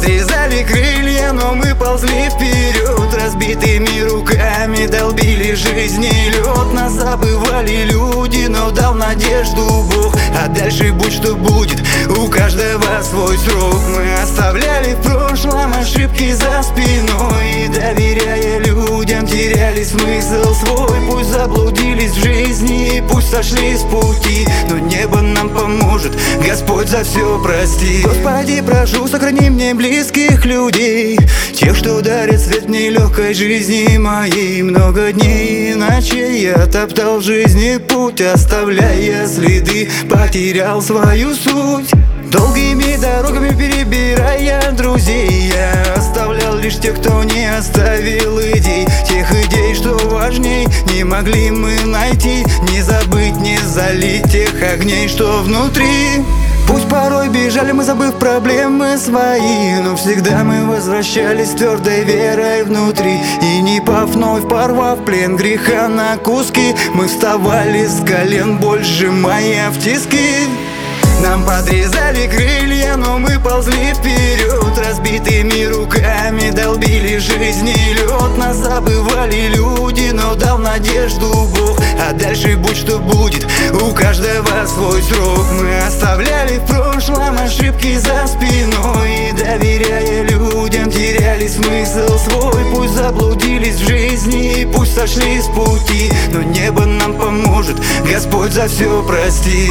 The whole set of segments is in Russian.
подрезали крылья, но мы ползли вперед. Разбитыми руками долбили жизни лед. Нас забывали люди, но дал надежду Бог. А дальше будь что будет, у каждого свой срок. Мы оставляли в прошлом ошибки за спиной, и, доверяя людям, теряли смысл свой. Пусть заблудились в жизни, пусть сошли с пути, но небо нам поможет, Господь за все прости. Господи, прошу, сохрани мне близких людей, тех, что дарят свет в нелегкой жизни моей. Много дней и ночей я топтал в жизни путь, оставляя следы, потерял свою суть. Долгими дорогами перебирая друзей, я оставлял лишь тех, кто не оставил идей. Тех идей, что важней, не могли мы найти. Не забыть, не залить тех огней, что внутри. Пусть порой бежали мы, забыв проблемы свои, но всегда мы возвращались с твердой верой внутри. И не вновь порвав плен греха на куски, мы вставали с колен, боль сжимая в тиски. Нам подрезали крылья, но мы ползли вперед. Разбитыми руками долбили жизни лед. Нас забывали люди, но дал надежду Бог. А дальше будь что будет, у каждого свой срок. Мы оставляли в прошлом ошибки за спиной, и, доверяя людям, теряли смысл свой. Пусть заблудились в жизни, пусть сошли с пути, но небо нам поможет, Господь за все прости.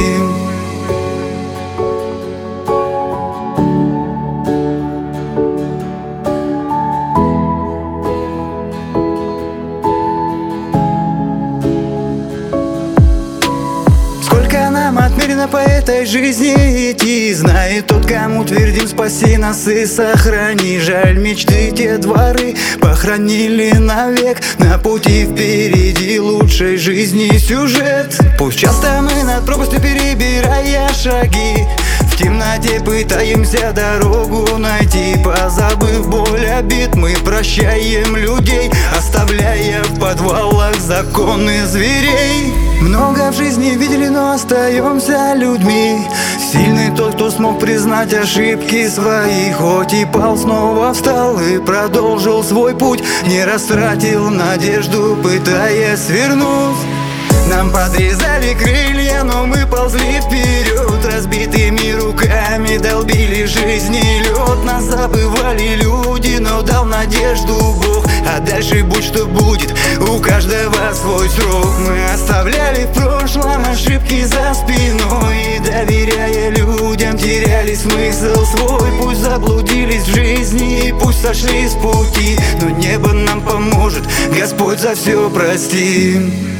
Нам отмерено по этой жизни идти, знает тот, кому твердим: спаси нас и сохрани. Жаль, мечты те дворы похоронили навек. На пути впереди лучшей жизни сюжет. Пусть часто мы над пропастью, перебирая шаги, в темноте пытаемся дорогу найти. Позабыв боль обид, мы прощаем людей, оставляя в подвалах законы зверей. Много в жизни видели, но остаемся людьми. Сильный тот, кто смог признать ошибки свои. Хоть и пал, снова встал и продолжил свой путь. Не растратил надежду, пытаясь свернуть. Нам подрезали крылья, но мы ползли вперед. Разбитыми руками долбили жизни лед. Нас забывали люди, но дал надежду Бог. А дальше будь что будет, у каждого свой срок. Мы оставляли в прошлом ошибки за спиной, и, доверяя людям, теряли смысл свой. Пусть заблудились в жизни, пусть сошли с пути, но небо нам поможет, Господь за все прости.